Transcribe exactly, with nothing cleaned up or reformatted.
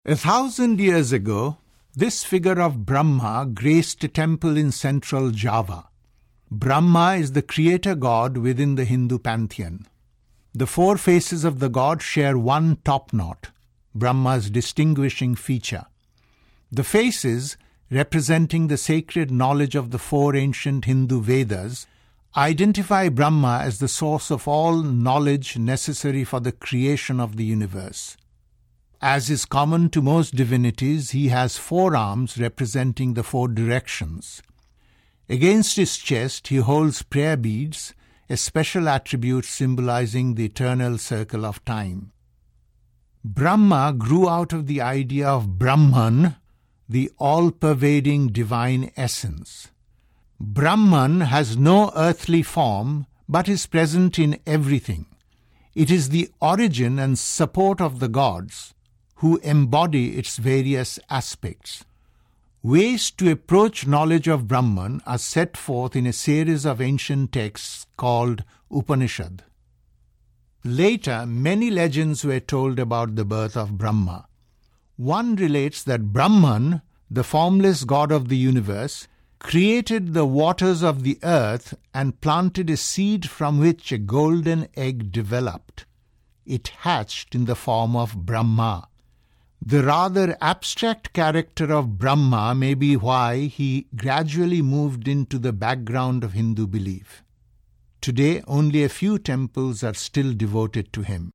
A thousand years ago, this figure of Brahma graced a temple in central Java. Brahma is the creator god within the Hindu pantheon. The four faces of the god share one top knot, Brahma's distinguishing feature. The faces, representing the sacred knowledge of the four ancient Hindu Vedas, identify Brahma as the source of all knowledge necessary for the creation of the universe. As is common to most divinities, he has four arms representing the four directions. Against his chest he holds prayer beads, a special attribute symbolizing the eternal circle of time. Brahma grew out of the idea of Brahman, the all-pervading divine essence. Brahman has no earthly form but is present in everything. It is the origin and support of the gods, who embody its various aspects. Ways to approach knowledge of Brahman are set forth in a series of ancient texts called Upanishad. Later, many legends were told about the birth of Brahma. One relates that Brahman, the formless god of the universe, created the waters of the earth and planted a seed from which a golden egg developed. It hatched in the form of Brahma. The rather abstract character of Brahma may be why he gradually moved into the background of Hindu belief. Today, only a few temples are still devoted to him.